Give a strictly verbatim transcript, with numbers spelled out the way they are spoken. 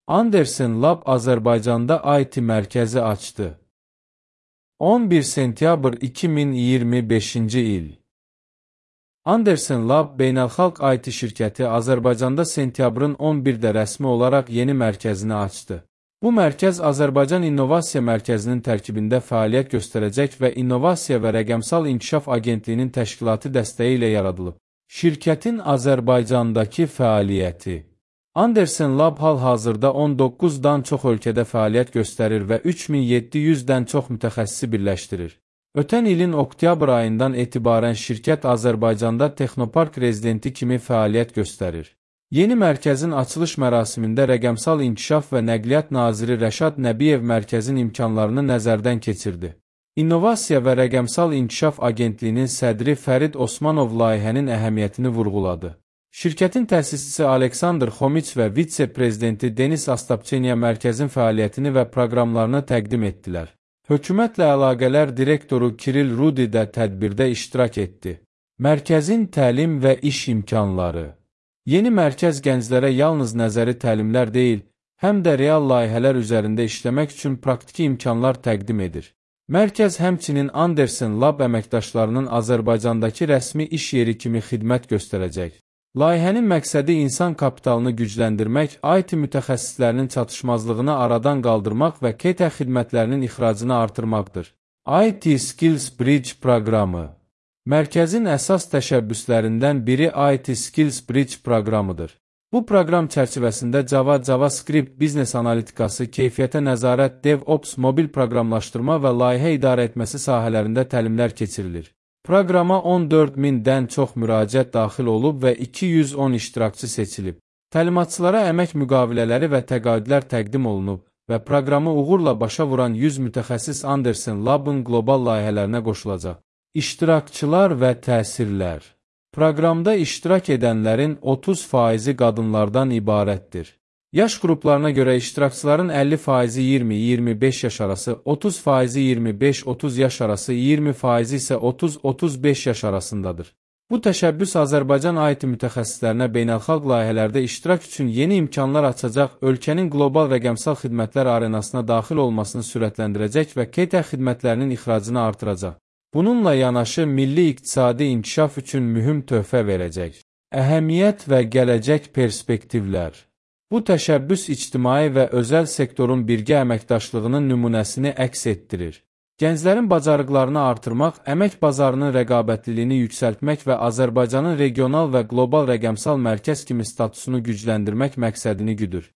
Andersen Lab Azərbaycanda I T mərkəzi açdı. on bir sentyabr iki min iyirmi beşinci il. Andersen Lab beynəlxalq I T şirkəti Azərbaycanda sentyabrın on birdə rəsmi olaraq yeni mərkəzini açdı. Bu mərkəz Azərbaycan İnnovasiya Mərkəzinin tərkibində fəaliyyət göstərəcək və İnnovasiya və Rəqəmsal İnkişaf Agentliyinin təşkilatı dəstəyi ilə yaradılıb. Şirkətin Azərbaycandakı fəaliyyəti. Andersen Lab hal-hazırda on doqquzdan çox ölkədə fəaliyyət göstərir və üç min yeddi yüzdən çox mütəxəssisi birləşdirir. Ötən ilin oktyabr ayından etibarən şirkət Azərbaycanda Texnopark rezidenti kimi fəaliyyət göstərir. Yeni mərkəzin açılış mərasimində Rəqəmsal İnkişaf və Nəqliyyat Naziri Rəşad Nəbiyev mərkəzin imkanlarını nəzərdən keçirdi. İnnovasiya və Rəqəmsal İnkişaf Agentliyinin sədri Fərid Osmanov layihənin əhəmiyyətini vurğuladı. Şirkətin təsisçisi Aleksandr Xomiç və vitse-prezidenti Denis Astapçeniya mərkəzin fəaliyyətini və proqramlarını təqdim etdilər. Hökumətlə əlaqələr direktoru Kiril Rudi də tədbirdə iştirak etdi. Mərkəzin təlim və iş imkanları. Yeni mərkəz gənclərə yalnız nəzəri təlimlər deyil, həm də real layihələr üzərində işləmək üçün praktiki imkanlar təqdim edir. Mərkəz həmçinin Andersen Lab əməkdaşlarının Azərbaycandakı rəsmi iş yeri kimi xidmət göstərəcək. Layihənin məqsədi insan kapitalını gücləndirmək, I T mütəxəssislərinin çatışmazlığını aradan qaldırmaq və K T xidmətlərinin ixracını artırmaqdır. I T Skills Bridge proqramı. Mərkəzin əsas təşəbbüslərindən biri I T Skills Bridge proqramıdır. Bu proqram çərçivəsində Java, JavaScript, biznes analitikası, keyfiyyətə nəzarət, DevOps, mobil proqramlaşdırma və layihə idarə etməsi sahələrində təlimlər keçirilir. Proqrama on dörd mindən çox müraciət daxil olub və iki yüz on iştirakçı seçilib. Təlimatçılara əmək müqavilələri və təqaüdlər təqdim olunub və proqramı uğurla başa vuran yüz mütəxəssis Andersen Lab'ın qlobal layihələrinə qoşulacaq. İştirakçılar və təsirlər. Proqramda iştirak edənlərin otuz faizi qadınlardan ibarətdir. Yaş qruplarına görə iştirakçıların əlli faizi iyirmi iyirmi beş yaş arası, otuz faizi iyirmi beş otuz yaş arası, iyirmi faizi isə otuz otuz beş yaş arasındadır. Bu təşəbbüs Azərbaycan I T mütəxəssislərinə beynəlxalq layihələrdə iştirak üçün yeni imkanlar açacaq, ölkənin qlobal rəqəmsal xidmətlər arenasına daxil olmasını sürətləndirəcək və K T xidmətlərinin ixracını artıracaq. Bununla yanaşı, milli iqtisadi inkişaf üçün mühüm töhfə verəcək. Əhəmiyyət və gələcək perspektivlər. Bu təşəbbüs ictimai və özəl sektorun birgə əməkdaşlığının nümunəsini əks etdirir. Gənclərin bacarıqlarını artırmaq, əmək bazarının rəqabətliliyini yüksəltmək və Azərbaycanın regional və qlobal rəqəmsal mərkəz kimi statusunu gücləndirmək məqsədini güdür.